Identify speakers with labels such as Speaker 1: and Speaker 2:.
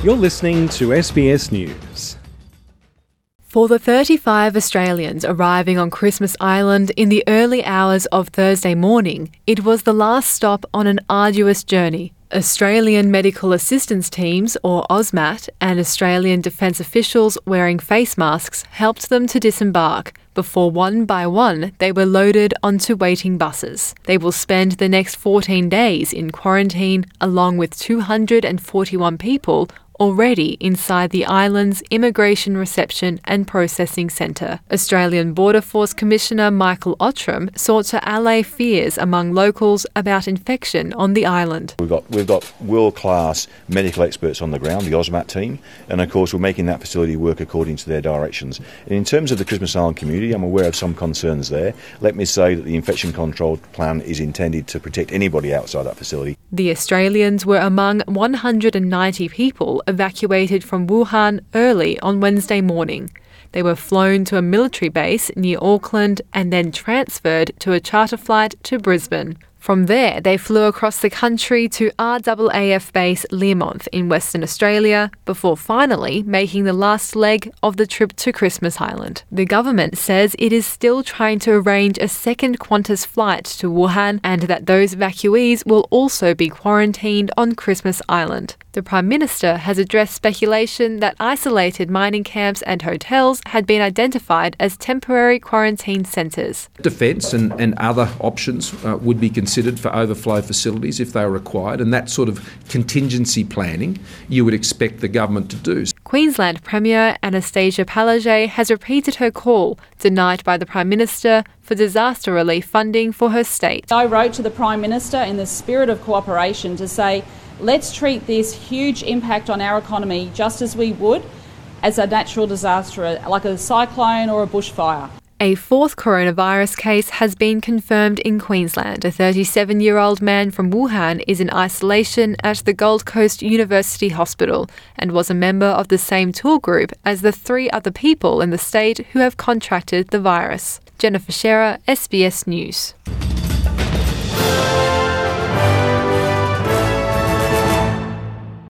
Speaker 1: You're listening to SBS News.
Speaker 2: For the 35 Australians arriving on Christmas Island in the early hours of Thursday morning, it was the last stop on an arduous journey. Australian Medical Assistance Teams, or AUSMAT, and Australian Defence officials wearing face masks helped them to disembark before one by one they were loaded onto waiting buses. They will spend the next 14 days in quarantine along with 241 people already inside the island's Immigration Reception and Processing Centre. Australian Border Force Commissioner Michael Ottram sought to allay fears among locals about infection on the island.
Speaker 3: We've got world-class medical experts on the ground, the AUSMAT team, and of course we're making that facility work according to their directions. And in terms of the Christmas Island community, I'm aware of some concerns there. Let me say that the infection control plan is intended to protect anybody outside that facility.
Speaker 2: The Australians were among 190 people evacuated from Wuhan early on Wednesday morning. They were flown to a military base near Auckland and then transferred to a charter flight to Brisbane. From there, they flew across the country to RAAF base Learmonth in Western Australia before finally making the last leg of the trip to Christmas Island. The government says it is still trying to arrange a second Qantas flight to Wuhan and that those evacuees will also be quarantined on Christmas Island. The Prime Minister has addressed speculation that isolated mining camps and hotels had been identified as temporary quarantine centres.
Speaker 4: Defence and other options would be considered for overflow facilities if they are required, and that sort of contingency planning you would expect the government to do.
Speaker 2: Queensland Premier Anastasia Palaszczuk has repeated her call, denied by the Prime Minister, for disaster relief funding for her state.
Speaker 5: I wrote to the Prime Minister in the spirit of cooperation to say, let's treat this huge impact on our economy just as we would as a natural disaster, like a cyclone or a bushfire.
Speaker 2: A fourth coronavirus case has been confirmed in Queensland. A 37-year-old man from Wuhan is in isolation at the Gold Coast University Hospital and was a member of the same tour group as the 3 other people in the state who have contracted the virus. Jennifer Shearer, SBS News.